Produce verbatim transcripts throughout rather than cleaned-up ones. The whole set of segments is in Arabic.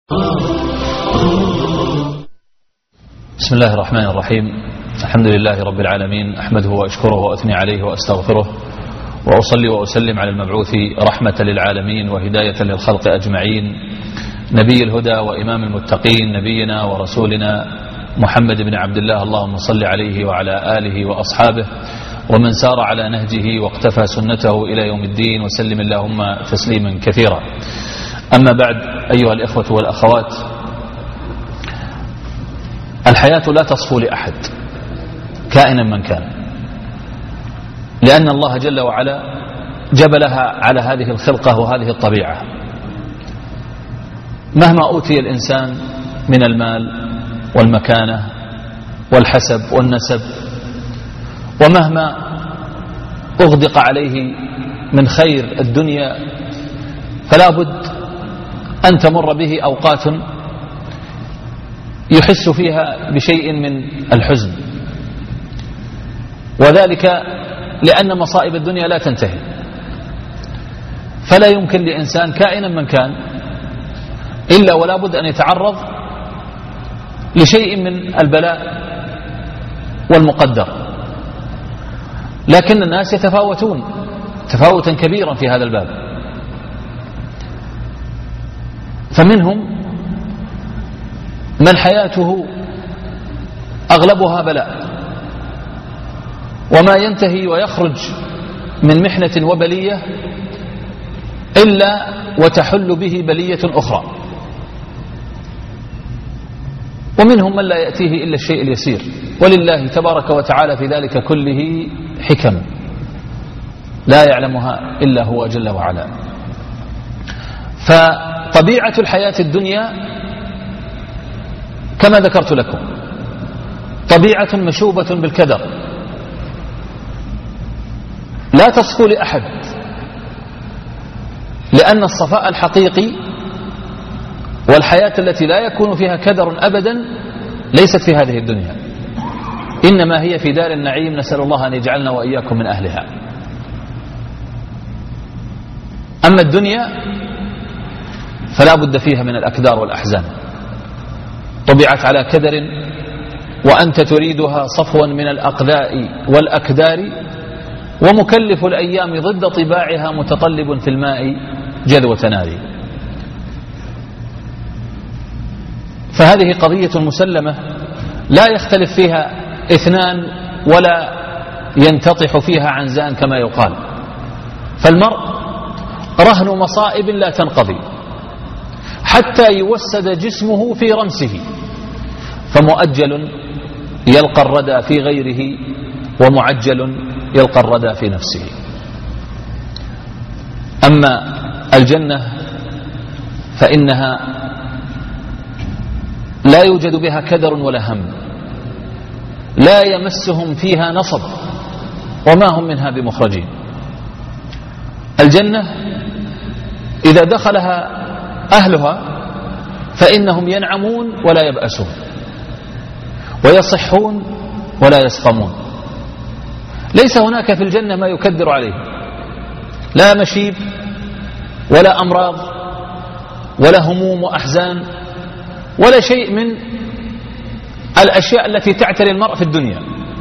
بسم الله الرحمن الرحيم. الحمد لله رب العالمين، أحمده وأشكره وأثني عليه وأستغفره، وأصلي وأسلم على المبعوث رحمة للعالمين وهداية للخلق أجمعين، نبي الهدى وإمام المتقين، نبينا ورسولنا محمد بن عبد الله، اللهم صل عليه وعلى آله وأصحابه ومن سار على نهجه واقتفى سنته إلى يوم الدين، وسلم اللهم تسليما كثيرا. أما بعد، أيها الإخوة والأخوات، الحياة لا تصفو لأحد كائنا من كان، لأن الله جل وعلا جبلها على هذه الخلقة وهذه الطبيعة. مهما أوتي الإنسان من المال والمكانة والحسب والنسب، ومهما أغدق عليه من خير الدنيا، فلا بد أن تمر به أوقات يحس فيها بشيء من الحزن، وذلك لأن مصائب الدنيا لا تنتهي، فلا يمكن لإنسان كائنا من كان إلا ولا بد أن يتعرض لشيء من البلاء والمقدر. لكن الناس يتفاوتون تفاوتا كبيرا في هذا الباب، فمنهم من حياته أغلبها بلاء، وما ينتهي ويخرج من محنة وبلية إلا وتحل به بلية أخرى. ومنهم من لا يأتيه إلا الشيء اليسير، ولله تبارك وتعالى في ذلك كله حكم لا يعلمها إلا هو جل وعلا. فطبيعة الحياة الدنيا كما ذكرت لكم طبيعة مشوبة بالكدر، لا تصفو لأحد، لأن الصفاء الحقيقي والحياة التي لا يكون فيها كدر أبدا ليست في هذه الدنيا، إنما هي في دار النعيم، نسأل الله أن يجعلنا وإياكم من أهلها. أما الدنيا فلا بد فيها من الأكدار والأحزان، طبعت على كدر، وأنت تريدها صفوا من الأقذاء والأكدار، ومكلف الأيام ضد طباعها متطلب في الماء جذوة نار. فهذه قضية مسلمة لا يختلف فيها اثنان ولا ينتطح فيها عنزان كما يقال. فالمرء رهن مصائب لا تنقضي حتى يوسد جسمه في رمسه، فمؤجل يلقى الردى في غيره، ومعجل يلقى الردى في نفسه. أما الجنة فإنها لا يوجد بها كدر ولا هم، لا يمسهم فيها نصب، وما هم منها بمخرجين. الجنة إذا دخلها أهلها فإنهم ينعمون ولا يبأسون، ويصحون ولا يسقمون. ليس هناك في الجنة ما يكدر عليه، لا مشيب ولا أمراض ولا هموم وأحزان ولا شيء من الأشياء التي تعتري المرء في الدنيا.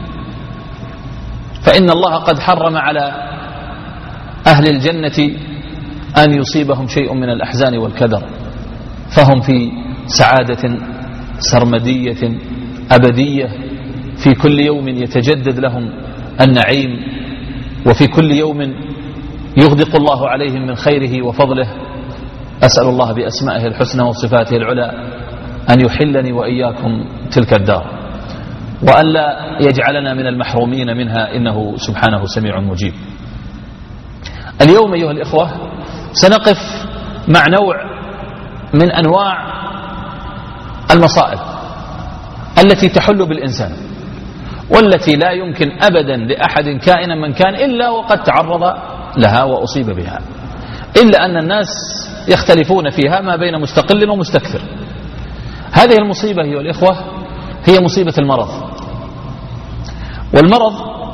فإن الله قد حرم على أهل الجنة أن يصيبهم شيء من الأحزان والكدر، فهم في سعادة سرمدية أبدية، في كل يوم يتجدد لهم النعيم، وفي كل يوم يغدق الله عليهم من خيره وفضله. أسأل الله بأسمائه الحسنى وصفاته العلى أن يحلني وإياكم تلك الدار، وأن لا يجعلنا من المحرومين منها، إنه سبحانه سميع مجيب. اليوم أيها الإخوة سنقف مع نوع من أنواع المصائب التي تحل بالإنسان، والتي لا يمكن أبدا لأحد كائنا من كان إلا وقد تعرض لها وأصيب بها، إلا أن الناس يختلفون فيها ما بين مستقل ومستكثر. هذه المصيبة أيها الإخوة هي مصيبة المرض. والمرض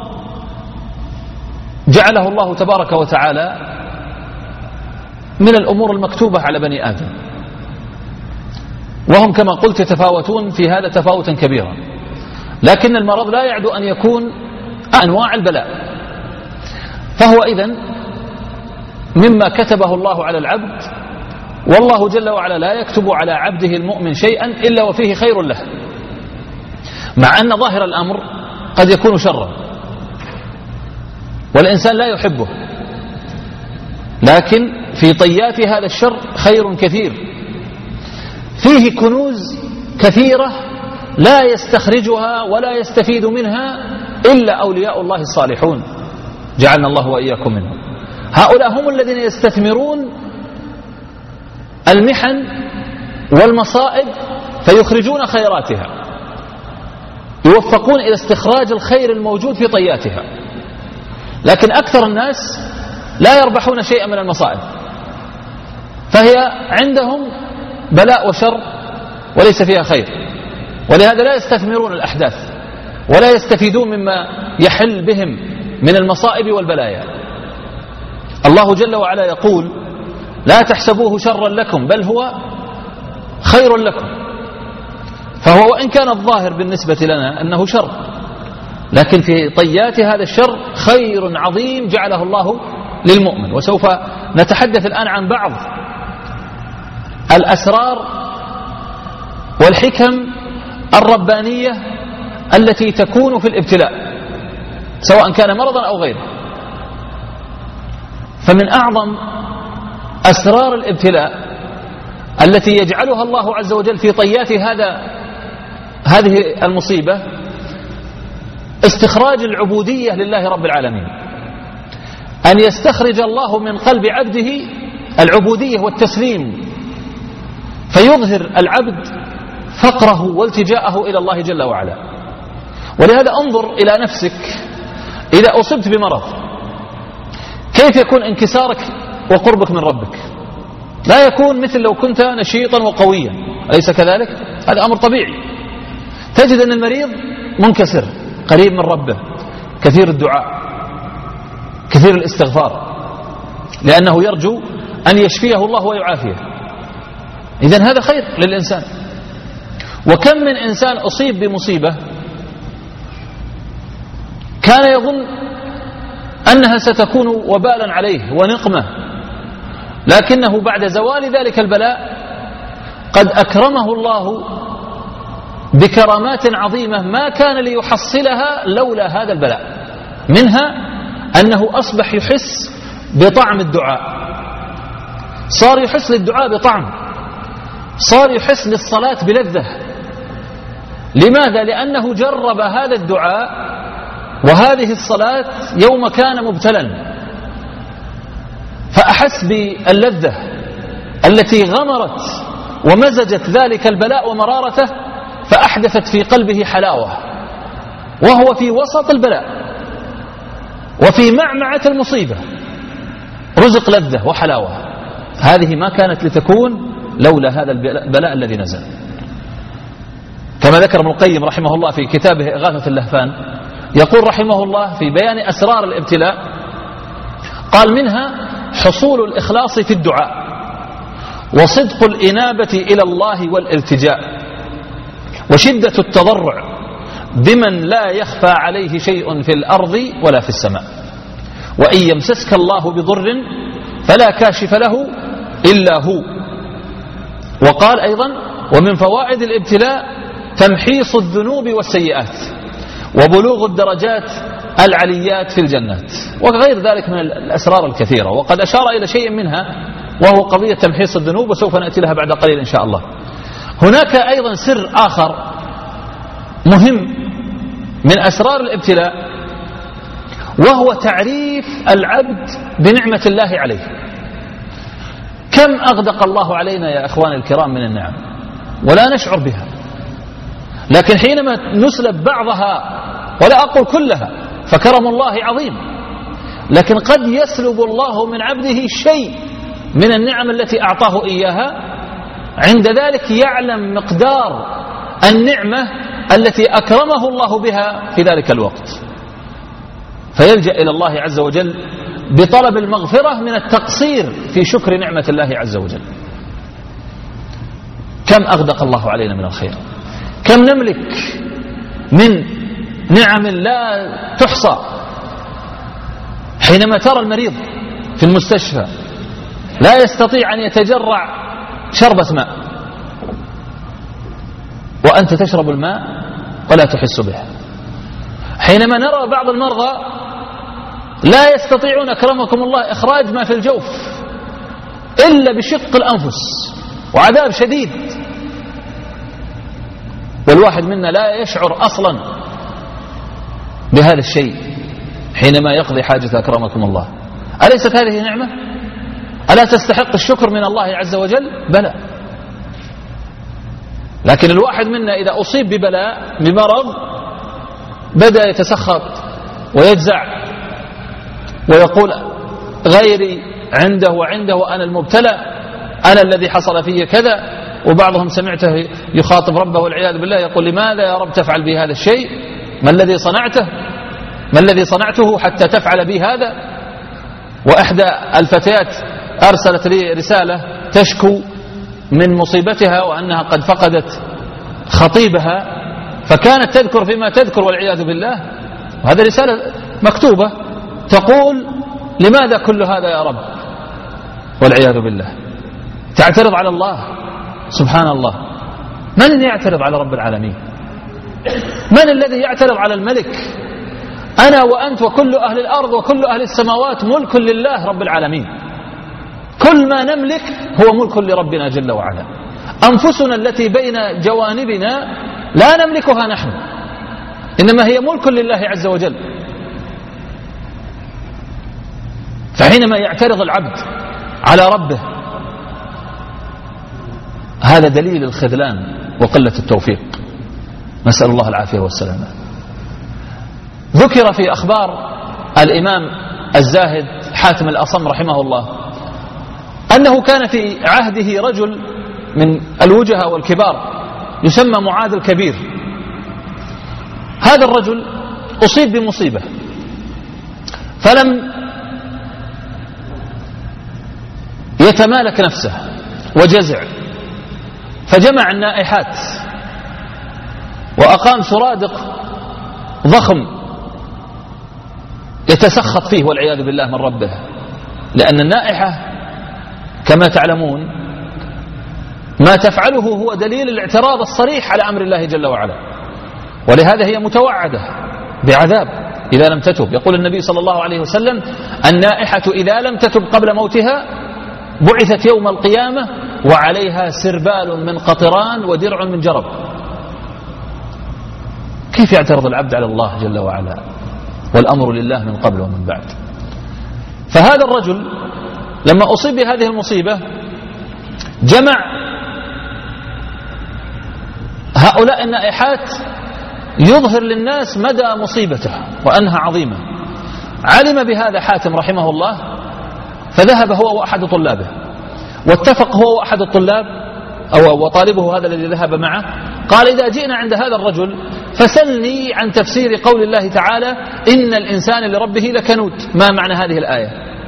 جعله الله تبارك وتعالى من الأمور المكتوبة على بني آدم، وهم كما قلت يتفاوتون في هذا تفاوتا كبيرا، لكن المرض لا يعدو أن يكون أنواع البلاء. فهو إذن مما كتبه الله على العبد، والله جل وعلا لا يكتب على عبده المؤمن شيئا إلا وفيه خير له، مع أن ظاهر الأمر قد يكون شرا والإنسان لا يحبه، لكن في طيات هذا الشر خير كثير، فيه كنوز كثيرة لا يستخرجها ولا يستفيد منها إلا أولياء الله الصالحون، جعلنا الله وإياكم منهم. هؤلاء هم الذين يستثمرون المحن والمصائب فيخرجون خيراتها، يوفقون إلى استخراج الخير الموجود في طياتها. لكن أكثر الناس لا يربحون شيئا من المصائب، فهي عندهم بلاء وشر وليس فيها خير، ولهذا لا يستثمرون الأحداث ولا يستفيدون مما يحل بهم من المصائب والبلايا. الله جل وعلا يقول: لا تحسبوه شرا لكم بل هو خير لكم. فهو وإن كان الظاهر بالنسبة لنا أنه شر، لكن في طيات هذا الشر خير عظيم جعله الله للمؤمن. وسوف نتحدث الآن عن بعض الأسرار والحكم الربانية التي تكون في الابتلاء سواء كان مرضا أو غيره. فمن أعظم أسرار الابتلاء التي يجعلها الله عز وجل في طيات هذا هذه المصيبة استخراج العبودية لله رب العالمين، أن يستخرج الله من قلب عبده العبودية والتسليم، فيظهر العبد فقره والتجاءه إلى الله جل وعلا. ولهذا انظر إلى نفسك إذا أصبت بمرض، كيف يكون انكسارك وقربك من ربك؟ لا يكون مثل لو كنت نشيطا وقويا، أليس كذلك؟ هذا أمر طبيعي. تجد أن المريض منكسر قريب من ربه، كثير الدعاء، كثير الاستغفار، لأنه يرجو أن يشفيه الله ويعافيه. إذن هذا خير للإنسان. وكم من إنسان أصيب بمصيبة كان يظن أنها ستكون وبالا عليه ونقمة، لكنه بعد زوال ذلك البلاء قد أكرمه الله بكرامات عظيمة ما كان ليحصلها لولا هذا البلاء. منها أنه أصبح يحس بطعم الدعاء، صار يحس للدعاء بطعم، صار يحس للصلاة بلذة. لماذا؟ لأنه جرب هذا الدعاء وهذه الصلاة يوم كان مبتلا، فأحس باللذة التي غمرت ومزجت ذلك البلاء ومرارته، فأحدثت في قلبه حلاوة، وهو في وسط البلاء وفي معمعة المصيبة رزق لذة وحلاوة. هذه ما كانت لتكون لولا هذا البلاء الذي نزل. كما ذكر ابن القيم رحمه الله في كتابه إغاثة اللهفان، يقول رحمه الله في بيان أسرار الابتلاء، قال: منها حصول الإخلاص في الدعاء، وصدق الإنابة إلى الله والالتجاء، وشدة التضرع بمن لا يخفى عليه شيء في الأرض ولا في السماء، وإن يمسسك الله بضر فلا كاشف له إلا هو. وقال أيضا: ومن فوائد الابتلاء تمحيص الذنوب والسيئات، وبلوغ الدرجات العليات في الجنات، وغير ذلك من الأسرار الكثيرة. وقد أشار إلى شيء منها وهو قضية تمحيص الذنوب، وسوف نأتي لها بعد قليل إن شاء الله. هناك أيضا سر آخر مهم من أسرار الابتلاء، وهو تعريف العبد بنعمة الله عليه. كم أغدق الله علينا يا أخواني الكرام من النعم ولا نشعر بها، لكن حينما نسلب بعضها، ولا أقول كلها فكرم الله عظيم، لكن قد يسلب الله من عبده شيء من النعم التي أعطاه إياها، عند ذلك يعلم مقدار النعمة التي أكرمه الله بها في ذلك الوقت، فيلجأ إلى الله عز وجل بطلب المغفرة من التقصير في شكر نعمة الله عز وجل. كم أغدق الله علينا من الخير، كم نملك من نعم لا تحصى. حينما ترى المريض في المستشفى لا يستطيع أن يتجرع شربة ماء وأنت تشرب الماء ولا تحس به. حينما نرى بعض المرضى لا يستطيعون أكرمكم الله إخراج ما في الجوف إلا بشق الأنفس وعذاب شديد، والواحد منا لا يشعر أصلا بهذا الشيء حينما يقضي حاجة أكرمكم الله. أليست هذه نعمة؟ ألا تستحق الشكر من الله عز وجل؟ بلى. لكن الواحد منا إذا أصيب ببلاء بمرض بدأ يتسخط ويجزع ويقول غيري عنده وعنده وأنا المبتلى، أنا الذي حصل في كذا. وبعضهم سمعته يخاطب ربه والعياذ بالله يقول لماذا يا رب تفعل بي هذا الشيء؟ ما الذي صنعته؟ ما الذي صنعته حتى تفعل بي هذا؟ وإحدى الفتيات أرسلت لي رسالة تشكو من مصيبتها وأنها قد فقدت خطيبها، فكانت تذكر فيما تذكر والعياذ بالله، وهذه رسالة مكتوبة تقول لماذا كل هذا يا رب والعياذ بالله؟ تعترض على الله. سبحان الله، من يعترض على رب العالمين؟ من الذي يعترض على الملك؟ أنا وأنت وكل أهل الأرض وكل أهل السماوات ملك لله رب العالمين. كل ما نملك هو ملك لربنا جل وعلا. أنفسنا التي بين جوانبنا لا نملكها نحن، إنما هي ملك لله عز وجل. فحينما يعترض العبد على ربه هذا دليل الخذلان وقلة التوفيق، نسأل الله العافية والسلامة. ذكر في أخبار الإمام الزاهد حاتم الأصم رحمه الله أنه كان في عهده رجل من الوجهاء والكبار يسمى معاذ الكبير. هذا الرجل أصيب بمصيبة فلم يتمالك نفسه وجزع، فجمع النائحات وأقام سرادق ضخم يتسخط فيه والعياذ بالله من ربه، لأن النائحة كما تعلمون ما تفعله هو دليل الاعتراض الصريح على أمر الله جل وعلا، ولهذا هي متوعدة بعذاب إذا لم تتب. يقول النبي صلى الله عليه وسلم النائحة إذا لم تتب قبل موتها بعثت يوم القيامة وعليها سربال من قطران ودرع من جرب. كيف يعترض العبد على الله جل وعلا والأمر لله من قبل ومن بعد؟ فهذا الرجل لما أصيب بهذه المصيبة جمع هؤلاء النائحات يظهر للناس مدى مصيبته وأنها عظيمة. علم بهذا حاتم رحمه الله فذهب هو وأحد طلابه، واتفق هو وأحد الطلاب أو وطالبه هذا الذي ذهب معه، قال إذا جئنا عند هذا الرجل فسلني عن تفسير قول الله تعالى إن الإنسان لربه لكنود، ما معنى هذه الآية؟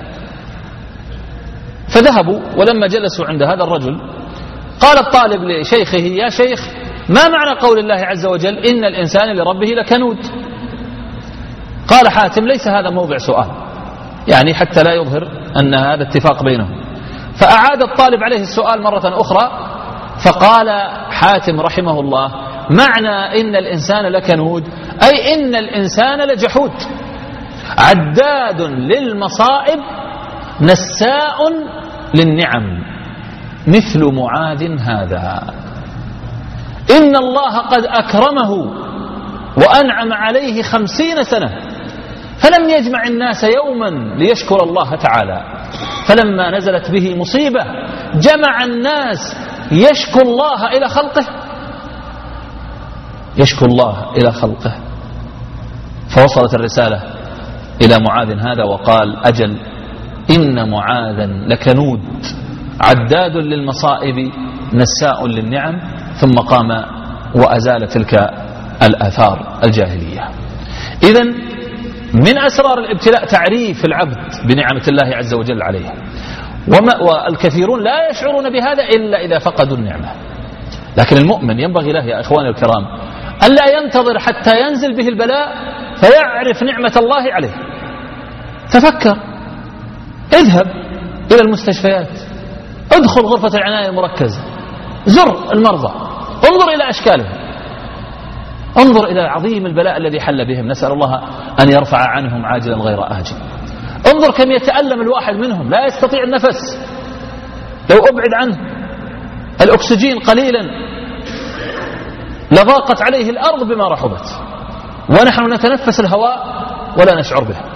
فذهبوا، ولما جلسوا عند هذا الرجل قال الطالب لشيخه يا شيخ ما معنى قول الله عز وجل إن الإنسان لربه لكنود؟ قال حاتم ليس هذا موضع سؤال، يعني حتى لا يظهر أن هذا اتفاق بينهم. فأعاد الطالب عليه السؤال مرة أخرى فقال حاتم رحمه الله معنى إن الإنسان لكنود أي إن الإنسان لجحود عداد للمصائب نساء للنعم مثل معاذ هذا. إن الله قد أكرمه وأنعم عليه خمسين سنة فلم يجمع الناس يوما ليشكر الله تعالى، فلما نزلت به مصيبة جمع الناس يشكو الله إلى خلقه يشكو الله إلى خلقه. فوصلت الرسالة إلى معاذ هذا وقال أجل إن معاذا لكنود عداد للمصائب نساء للنعم، ثم قام وأزال تلك الآثار الجاهلية. إذن من أسرار الابتلاء تعريف العبد بنعمة الله عز وجل عليه، والكثيرون لا يشعرون بهذا إلا إذا فقدوا النعمة. لكن المؤمن ينبغي له يا إخواني الكرام ألا ينتظر حتى ينزل به البلاء فيعرف نعمة الله عليه. تفكر، اذهب إلى المستشفيات، ادخل غرفة العناية المركزة، زر المرضى، انظر إلى أشكالهم، انظر إلى عظيم البلاء الذي حل بهم، نسأل الله أن يرفع عنهم عاجلا غير آجل. انظر كم يتألم الواحد منهم، لا يستطيع النفس، لو أبعد عنه الأكسجين قليلا لضاقت عليه الأرض بما رحبت، ونحن نتنفس الهواء ولا نشعر به.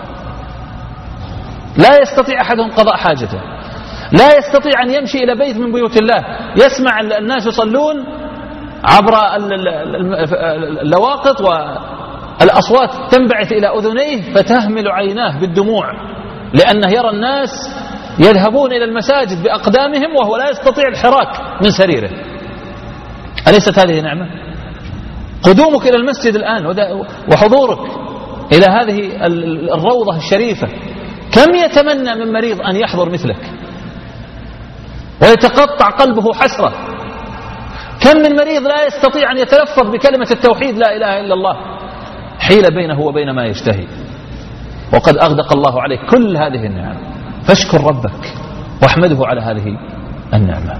لا يستطيع أحدهم قضاء حاجته، لا يستطيع أن يمشي إلى بيت من بيوت الله، يسمع الناس يصلون عبر اللواقط والأصوات تنبعث إلى أذنيه فتهمل عيناه بالدموع، لأنه يرى الناس يذهبون إلى المساجد بأقدامهم وهو لا يستطيع الحراك من سريره. أليست هذه نعمة؟ قدومك إلى المسجد الآن وحضورك إلى هذه الروضة الشريفة، كم يتمنى من مريض أن يحضر مثلك ويتقطع قلبه حسرة. كم من مريض لا يستطيع أن يتلفظ بكلمة التوحيد لا إله إلا الله، حيل بينه وبين ما يشتهي، وقد أغدق الله عليك كل هذه النعم. فاشكر ربك واحمده على هذه النعمة.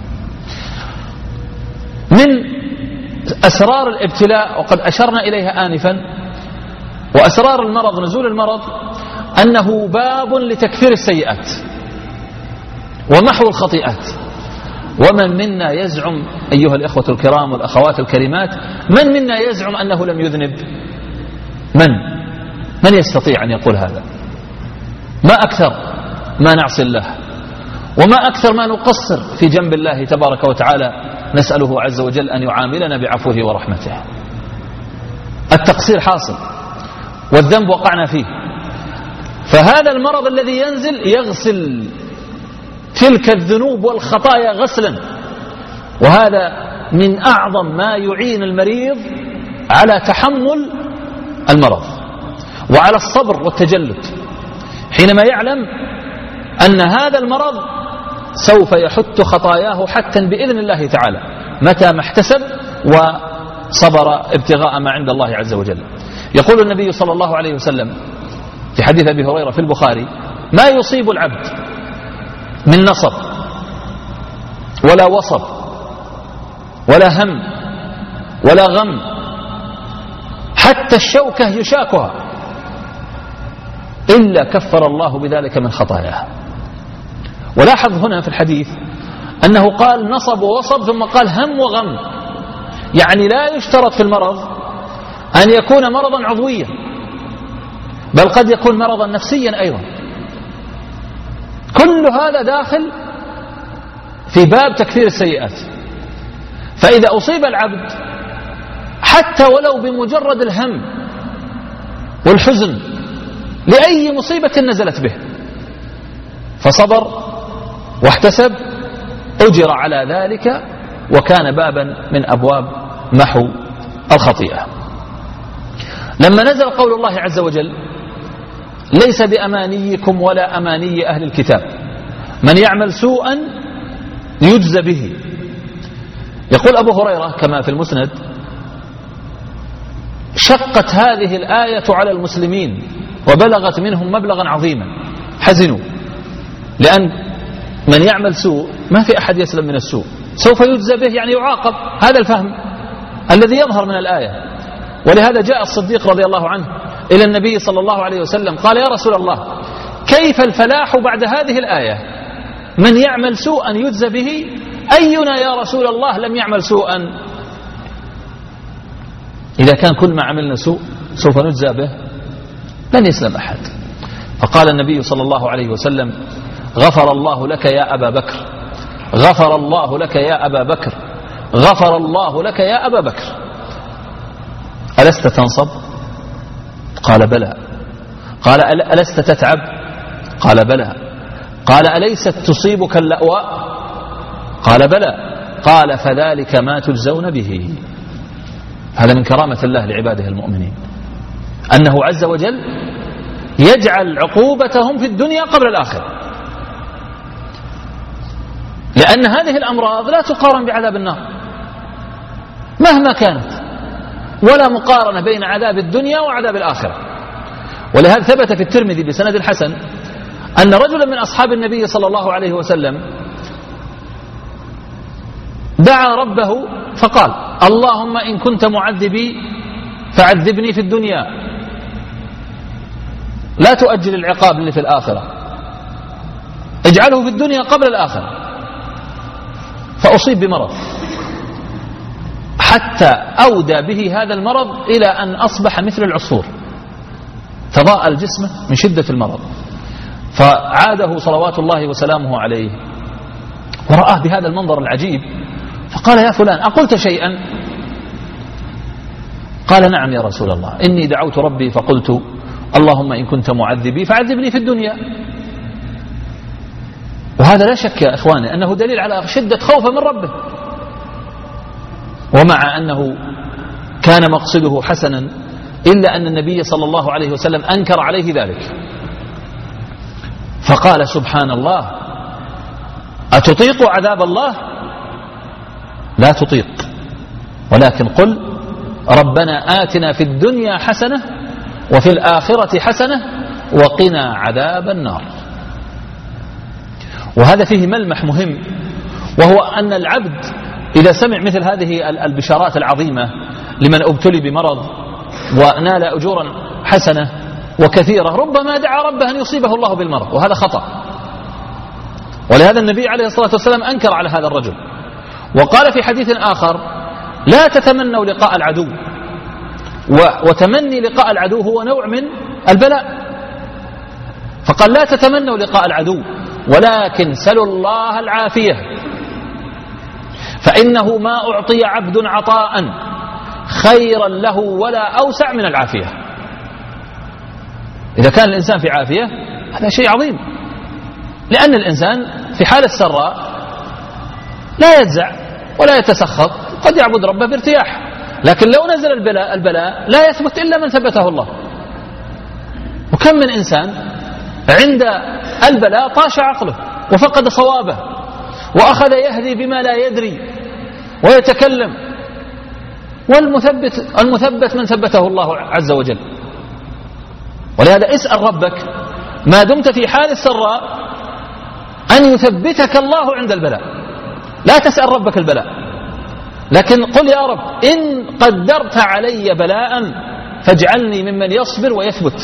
من أسرار الابتلاء وقد أشرنا إليها آنفا، وأسرار المرض نزول المرض، أنه باب لتكفير السيئات ومحو الخطيئات. ومن منا يزعم أيها الإخوة الكرام والأخوات الكريمات، من منا يزعم أنه لم يذنب؟ من من يستطيع أن يقول هذا؟ ما أكثر ما نعصي الله، وما أكثر ما نقصر في جنب الله تبارك وتعالى، نسأله عز وجل أن يعاملنا بعفوه ورحمته. التقصير حاصل والذنب وقعنا فيه، فهذا المرض الذي ينزل يغسل تلك الذنوب والخطايا غسلا، وهذا من أعظم ما يعين المريض على تحمل المرض وعلى الصبر والتجلد، حينما يعلم أن هذا المرض سوف يحت خطاياه حتى بإذن الله تعالى متى ما احتسب وصبر ابتغاء ما عند الله عز وجل. يقول النبي صلى الله عليه وسلم في حديث أبي هريرة في البخاري: ما يصيب العبد من نصب ولا وصب ولا هم ولا غم حتى الشوكة يشاكها إلا كفر الله بذلك من خطاياه. ولاحظ هنا في الحديث أنه قال نصب ووصب ثم قال هم وغم، يعني لا يشترط في المرض أن يكون مرضا عضويا، بل قد يكون مرضا نفسيا أيضا. كل هذا داخل في باب تكفير السيئات. فإذا أصيب العبد حتى ولو بمجرد الهم والحزن لأي مصيبة نزلت به فصبر واحتسب، أجر على ذلك وكان بابا من أبواب محو الخطيئة. لما نزل قول الله عز وجل: ليس بأمانيكم ولا أماني أهل الكتاب من يعمل سوءا يجزى به، يقول أبو هريرة كما في المسند: شقت هذه الآية على المسلمين وبلغت منهم مبلغا عظيما، حزنوا، لأن من يعمل سوء ما في أحد يسلم من السوء، سوف يجزى به، يعني يعاقب. هذا الفهم الذي يظهر من الآية. ولهذا جاء الصديق رضي الله عنه إلى النبي صلى الله عليه وسلم قال: يا رسول الله، كيف الفلاح بعد هذه الآية؟ من يعمل سوءا يجزى به، أينا يا رسول الله لم يعمل سوءا؟ إذا كان كل ما عملنا سوء سوف نجزى به لن يسلم أحد. فقال النبي صلى الله عليه وسلم: غفر الله لك يا أبا بكر، غفر الله لك يا أبا بكر، غفر الله لك يا أبا بكر. ألست تنصب؟ قال: بلى. قال: ألست تتعب؟ قال: بلى. قال: أليست تصيبك اللأواء؟ قال: بلى. قال: فذلك ما تجزون به. هذا من كرامة الله لعباده المؤمنين، أنه عز وجل يجعل عقوبتهم في الدنيا قبل الآخرة، لأن هذه الأمراض لا تقارن بعذاب النار. مهما كانت، ولا مقارنة بين عذاب الدنيا وعذاب الآخرة. ولهذا ثبت في الترمذي بسند الحسن أن رجلا من أصحاب النبي صلى الله عليه وسلم دعا ربه فقال: اللهم إن كنت معذبي فعذبني في الدنيا، لا تؤجل العقاب اللي في الآخرة، اجعله في الدنيا قبل الآخرة. فأصيب بمرض حتى أودى به هذا المرض إلى أن أصبح مثل العصفور، تضاءل جسمه من شدة المرض. فعاده صلوات الله وسلامه عليه ورآه بهذا المنظر العجيب، فقال: يا فلان أقلت شيئا؟ قال: نعم يا رسول الله، إني دعوت ربي فقلت اللهم إن كنت معذبي فعذبني في الدنيا. وهذا لا شك يا إخواني أنه دليل على شدة خوفه من ربه، ومع أنه كان مقصده حسنا إلا أن النبي صلى الله عليه وسلم أنكر عليه ذلك، فقال: سبحان الله، أتطيق عذاب الله؟ لا تطيق، ولكن قل ربنا آتنا في الدنيا حسنة وفي الآخرة حسنة وقنا عذاب النار. وهذا فيه ملمح مهم، وهو أن العبد إذا سمع مثل هذه البشارات العظيمة لمن ابتلي بمرض ونال أجورا حسنة وكثيرة، ربما دعا ربه أن يصيبه الله بالمرض، وهذا خطأ. ولهذا النبي عليه الصلاة والسلام أنكر على هذا الرجل، وقال في حديث آخر: لا تتمنوا لقاء العدو. وتمني لقاء العدو هو نوع من البلاء، فقال: لا تتمنوا لقاء العدو ولكن سلوا الله العافية، فإنه ما أعطي عبد عطاء خيرا له ولا أوسع من العافية. إذا كان الإنسان في عافية هذا شيء عظيم، لأن الإنسان في حال السراء لا يجزع ولا يتسخط، قد يعبد ربه بارتياح، لكن لو نزل البلاء البلاء لا يثبت إلا من ثبته الله. وكم من إنسان عند البلاء طاش عقله وفقد صوابه وأخذ يهدي بما لا يدري ويتكلم، والمثبت المثبت من ثبته الله عز وجل. ولهذا اسأل ربك ما دمت في حال السراء أن يثبتك الله عند البلاء، لا تسأل ربك البلاء، لكن قل يا رب إن قدرت علي بلاء فاجعلني ممن يصبر ويثبت،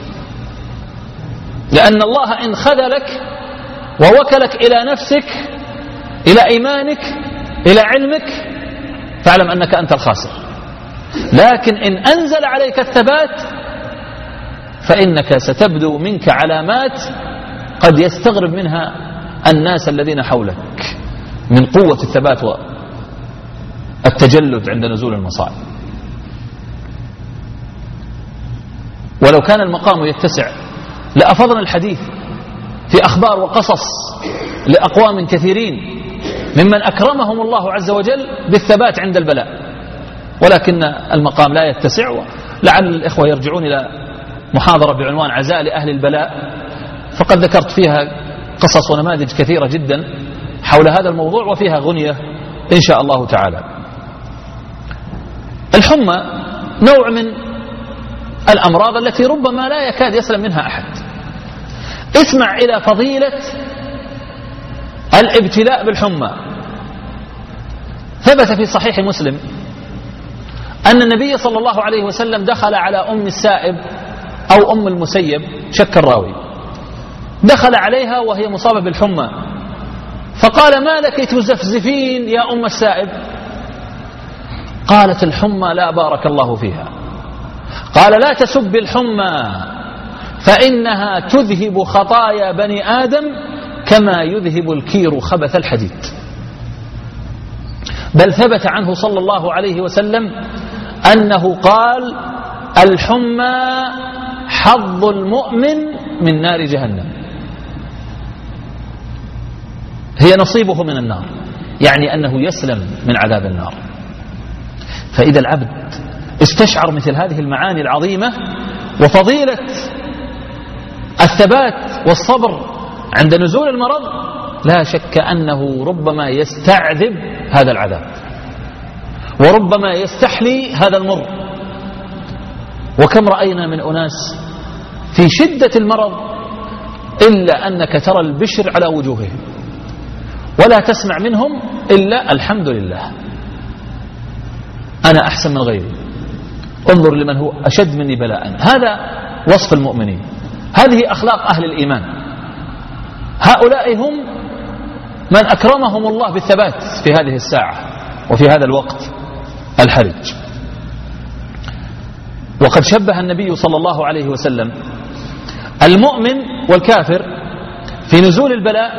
لأن الله إن خذلك ووكلك إلى نفسك، إلى إيمانك، إلى علمك، فاعلم أنك أنت الخاسر. لكن إن أنزل عليك الثبات فإنك ستبدو منك علامات قد يستغرب منها الناس الذين حولك من قوة الثبات والتجلد عند نزول المصائب. ولو كان المقام يتسع لأفضنا الحديث في أخبار وقصص لأقوام كثيرين ممن أكرمهم الله عز وجل بالثبات عند البلاء، ولكن المقام لا يتسع. لعل الإخوة يرجعون إلى محاضرة بعنوان عزاء لأهل البلاء، فقد ذكرت فيها قصص ونماذج كثيرة جدا حول هذا الموضوع، وفيها غنية إن شاء الله تعالى. الحمى نوع من الأمراض التي ربما لا يكاد يسلم منها أحد. اسمع إلى فضيلة الابتلاء بالحمى. ثبت في صحيح مسلم أن النبي صلى الله عليه وسلم دخل على أم السائب أو أم المسيب، شك الراوي، دخل عليها وهي مصابة بالحمى، فقال: ما لك تزفزفين يا أم السائب؟ قالت: الحمى لا بارك الله فيها. قال: لا تسب الحمى فإنها تذهب خطايا بني آدم كما يذهب الكير خبث الحديد. بل ثبت عنه صلى الله عليه وسلم أنه قال: الحمى حظ المؤمن من نار جهنم، هي نصيبه من النار، يعني أنه يسلم من عذاب النار. فإذا العبد استشعر مثل هذه المعاني العظيمة وفضيلة الثبات والصبر عند نزول المرض، لا شك أنه ربما يستعذب هذا العذاب. وربما يستحلي هذا المر. وكم رأينا من أناس في شدة المرض إلا أنك ترى البشر على وجوههم ولا تسمع منهم إلا الحمد لله، أنا أحسن من غيري، انظر لمن هو أشد مني بلاء. هذا وصف المؤمنين، هذه أخلاق أهل الإيمان. هؤلاء هم من أكرمهم الله بالثبات في هذه الساعة وفي هذا الوقت الحرج. وقد شبه النبي صلى الله عليه وسلم المؤمن والكافر في نزول البلاء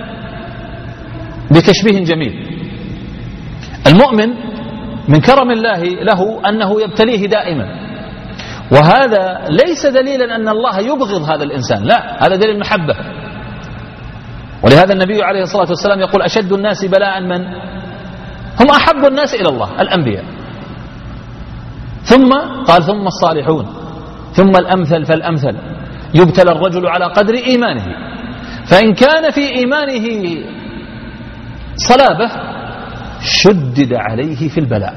بتشبيه جميل. المؤمن من كرم الله له أنه يبتليه دائما، وهذا ليس دليلا أن الله يبغض هذا الإنسان، لا، هذا دليل محبة. ولهذا النبي عليه الصلاة والسلام يقول أشد الناس بلاء من هم أحب الناس إلى الله، الأنبياء، ثم قال ثم الصالحون، ثم الأمثل فالأمثل، يبتلى الرجل على قدر إيمانه، فإن كان في إيمانه صلابة شدد عليه في البلاء،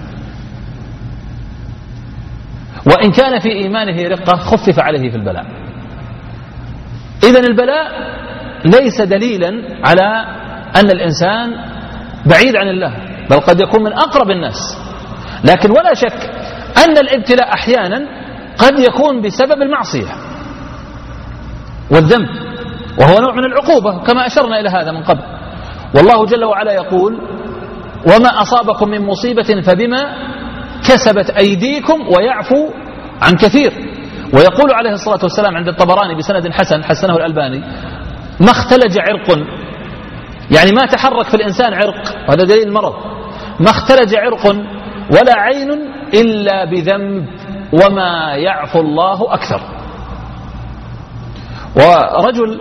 وإن كان في إيمانه رقة خفف عليه في البلاء. إذن البلاء ليس دليلا على أن الإنسان بعيد عن الله، بل قد يكون من أقرب الناس. لكن ولا شك أن الابتلاء أحيانا قد يكون بسبب المعصية والذنب، وهو نوع من العقوبة كما أشرنا إلى هذا من قبل. والله جل وعلا يقول وما أصابكم من مصيبة فبما كسبت أيديكم ويعفو عن كثير. ويقول عليه الصلاة والسلام عند الطبراني بسند حسن حسنه الألباني ما اختلج عرق، يعني ما تحرك في الإنسان عرق، وهذا دليل المرض، ما اختلج عرق ولا عين إلا بذنب وما يعفو الله أكثر. ورجل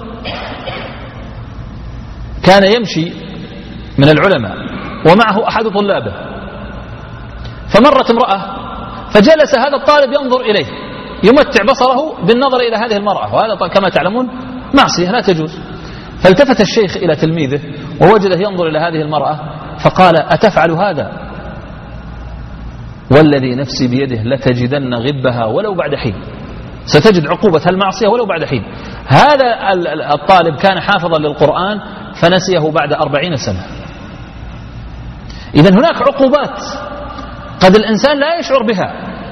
كان يمشي من العلماء ومعه أحد طلابه، فمرت امرأة فجلس هذا الطالب ينظر إليه يمتع بصره بالنظر إلى هذه المرأة، وهذا كما تعلمون معصية لا تجوز. فالتفت الشيخ إلى تلميذه ووجده ينظر إلى هذه المرأة فقال أتفعل هذا؟ والذي نفسي بيده لتجدن غبها ولو بعد حين، ستجد عقوبة المعصية ولو بعد حين. هذا الطالب كان حافظا للقرآن فنسيه بعد أربعين سنة. إذن هناك عقوبات قد الإنسان لا يشعر بها،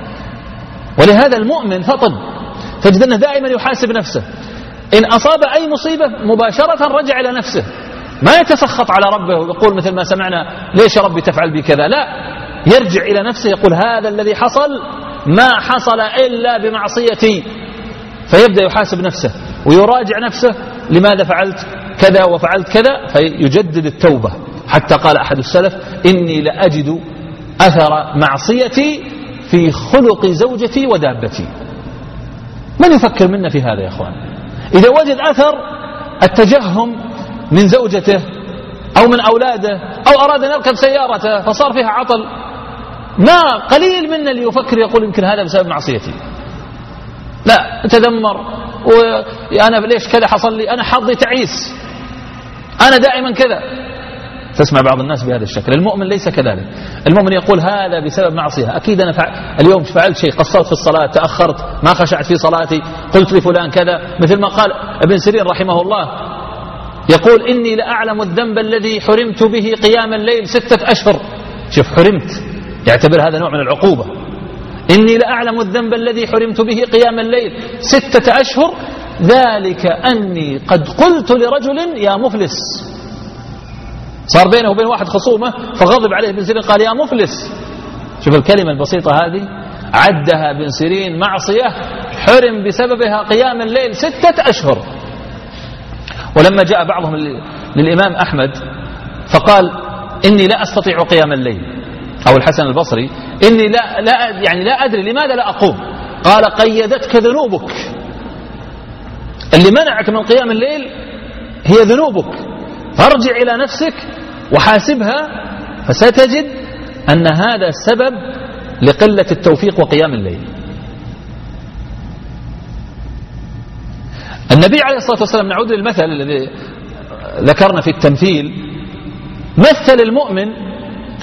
ولهذا المؤمن فطن تجد أنه دائما يحاسب نفسه، إن أصاب أي مصيبة مباشرة رجع إلى نفسه، ما يتسخط على ربه ويقول مثل ما سمعنا ليش ربي تفعل بي كذا، لا، يرجع إلى نفسه يقول هذا الذي حصل ما حصل إلا بمعصيتي، فيبدأ يحاسب نفسه ويراجع نفسه لماذا فعلت كذا وفعلت كذا، فيجدد التوبة. حتى قال أحد السلف إني لأجد أثر معصيتي في خلق زوجتي ودابتي. من يفكر منا في هذا يا أخوان؟ إذا وجد أثر التجهم من زوجته أو من أولاده أو أراد أن يركب سيارته فصار فيها عطل، ما قليل منا اللي يفكر يقول يمكن هذا بسبب معصيتي، لا، تدمر وأنا ليش كذا حصل لي، أنا حظي تعيس، أنا دائما كذا. تسمع بعض الناس بهذا الشكل. المؤمن ليس كذلك، المؤمن يقول هذا بسبب معصية، أكيد أنا فعل اليوم فعلت شيء، قصرت في الصلاة، تأخرت، ما خشعت في صلاتي، قلت لفلان كذا، مثل ما قال ابن سيرين رحمه الله يقول إني لأعلم الذنب الذي حرمت به قيام الليل ستة أشهر. شوف، حرمت يعتبر هذا نوع من العقوبة. إني لأعلم الذنب الذي حرمت به قيام الليل ستة أشهر ذلك أني قد قلت لرجل يا مفلس. صار بينه وبين واحد خصومة فغضب عليه ابن سيرين قال يا مفلس. شوف الكلمة البسيطة هذه عدها ابن سيرين معصية حرم بسببها قيام الليل ستة أشهر. ولما جاء بعضهم للإمام أحمد فقال إني لا أستطيع قيام الليل، أو الحسن البصري إني لا, لا يعني لا أدري لماذا لا أقوم، قال قيدتك ذنوبك، اللي منعك من قيام الليل هي ذنوبك، فارجع إلى نفسك وحاسبها فستجد أن هذا السبب لقلة التوفيق وقيام الليل. النبي عليه الصلاة والسلام، نعود للمثل الذي ذكرنا في التمثيل، مثل المؤمن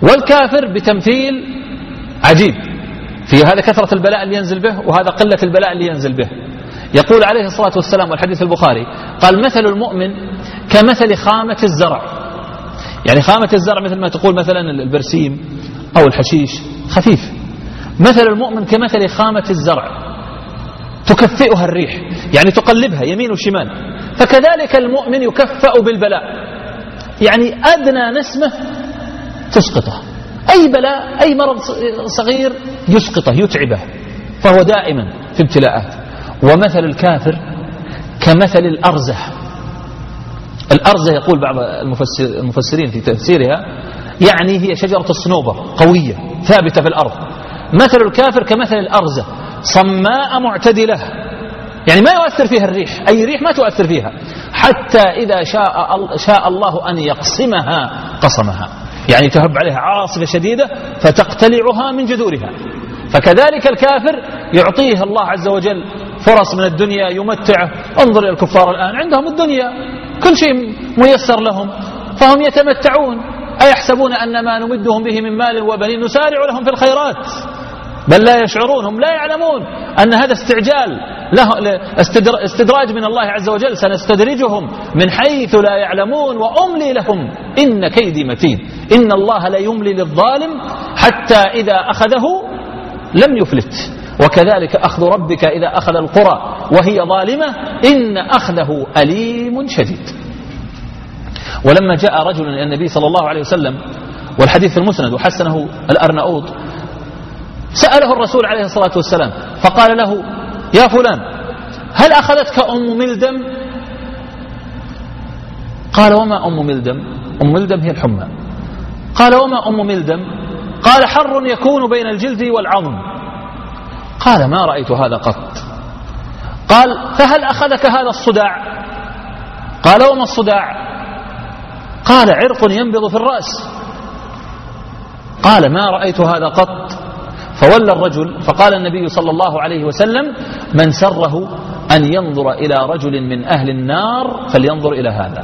والكافر بتمثيل عجيب، في هذا كثرة البلاء اللي ينزل به وهذا قلة البلاء اللي ينزل به. يقول عليه الصلاة والسلام والحديث البخاري قال مثل المؤمن كمثل خامة الزرع. يعني خامة الزرع مثل ما تقول مثلا البرسيم أو الحشيش خفيف. مثل المؤمن كمثل خامة الزرع تكفئها الريح، يعني تقلبها يمين وشمال. فكذلك المؤمن يكفأ بالبلاء، يعني أدنى نسمة تسقطه، أي بلاء أي مرض صغير يسقطه يتعبه، فهو دائما في ابتلاءات. ومثل الكافر كمثل الأرزة. الأرزة يقول بعض المفسر المفسرين في تفسيرها يعني هي شجرة الصنوبر قوية ثابتة في الأرض. مثل الكافر كمثل الأرزة صماء معتدلة، يعني ما يؤثر فيها الريح، أي ريح ما تؤثر فيها، حتى إذا شاء, شاء الله أن يقسمها قصمها، يعني تهب عليها عاصفة شديدة فتقتلعها من جذورها. فكذلك الكافر يعطيه الله عز وجل فرص من الدنيا يمتعه. انظر إلى الكفار الآن عندهم الدنيا كل شيء ميسر لهم فهم يتمتعون. أيحسبون أن ما نمدهم به من مال وبنين نسارع لهم في الخيرات بل لا يشعرون. هم لا يعلمون أن هذا استعجال له استدراج من الله عز وجل. سنستدرجهم من حيث لا يعلمون وأملي لهم إن كيدي متين. إن الله لا يملي للظالم حتى إذا أخذه لم يفلت وكذلك أخذ ربك إذا أخذ القرى وهي ظالمة إن أخذه أليم شديد. ولما جاء رجل إلى النبي صلى الله عليه وسلم والحديث المسند وحسنه الأرناؤوط سأله الرسول عليه الصلاة والسلام فقال له يا فلان هل أخذتك أم ملدم؟ قال وما أم ملدم؟ أم ملدم هي الحمى. قال وما أم ملدم؟ قال حر يكون بين الجلد والعظم. قال ما رأيت هذا قط. قال فهل أخذك هذا الصداع؟ قال وما الصداع؟ قال عرق ينبض في الرأس. قال ما رأيت هذا قط. فولى الرجل فقال النبي صلى الله عليه وسلم من سره أن ينظر إلى رجل من أهل النار فلينظر إلى هذا.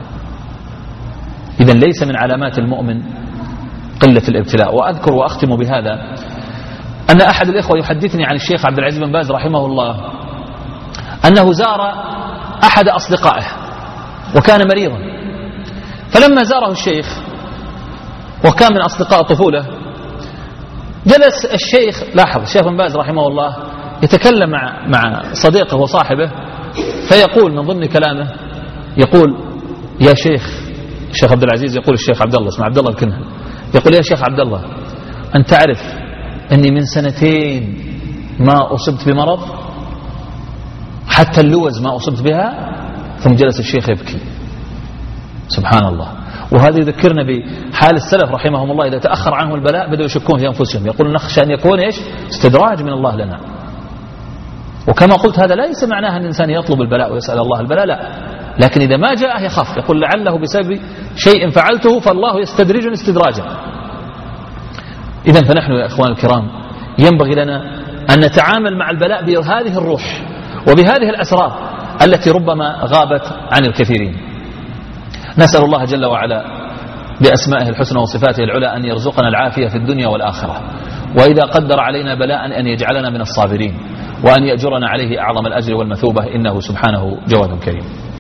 إذن ليس من علامات المؤمن قلة الابتلاء. وأذكر وأختم بهذا أن أحد الإخوة يحدثني عن الشيخ عبد العزيز بن باز رحمه الله أنه زار أحد أصدقائه وكان مريضا، فلما زاره الشيخ وكان من أصدقاء الطفولة جلس الشيخ، لاحظ الشيخ بن باز رحمه الله يتكلم مع مع صديقه وصاحبه فيقول من ضمن كلامه يقول يا شيخ الشيخ عبد العزيز يقول الشيخ عبد الله اسمه عبد الله الكنهل يقول يا شيخ عبد الله أنت تعرف أني من سنتين ما أصبت بمرض حتى اللوز ما أصبت بها. ثم جلس الشيخ يبكي سبحان الله. وهذا يذكرنا بحال السلف رحمهم الله إذا تأخر عنهم البلاء بدأوا يشكون في أنفسهم يقولون نخشى أن يكون إيش استدراج من الله لنا. وكما قلت هذا ليس معناه أن الإنسان يطلب البلاء ويسأل الله البلاء، لا، لكن إذا ما جاءه يخاف يقول لعله بسبب شيء فعلته فالله يستدرجني استدراجا. إذن فنحن يا إخوان الكرام ينبغي لنا أن نتعامل مع البلاء بهذه الروح وبهذه الأسرار التي ربما غابت عن الكثيرين. نسأل الله جل وعلا بأسمائه الحسنى وصفاته العلى أن يرزقنا العافية في الدنيا والآخرة، وإذا قدر علينا بلاء أن يجعلنا من الصابرين وأن يأجرنا عليه أعظم الأجر والمثوبة إنه سبحانه جواد كريم.